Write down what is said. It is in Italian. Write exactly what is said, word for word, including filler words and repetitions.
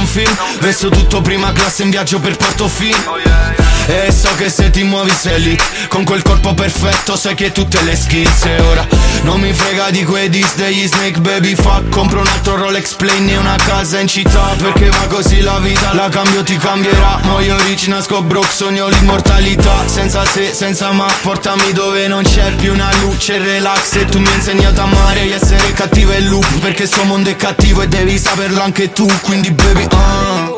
un film. Vesto tutto prima classe in viaggio per Portofino. E so che se ti muovi sei lì, con quel corpo perfetto sai che tutte le skills. E ora non mi frega di quei dis degli Snake Baby Fuck. Compro un altro Rolex Plane e una casa in città, perché va così la vita, la cambio ti cambierà. Muoio rich, nasco broke, sogno l'immortalità. Senza se, senza ma, portami dove non c'è più una luce. Relax e tu mi hai insegnato a amare, essere cattivo e loop, perché sto mondo è cattivo e devi saperlo anche tu. Quindi baby, ah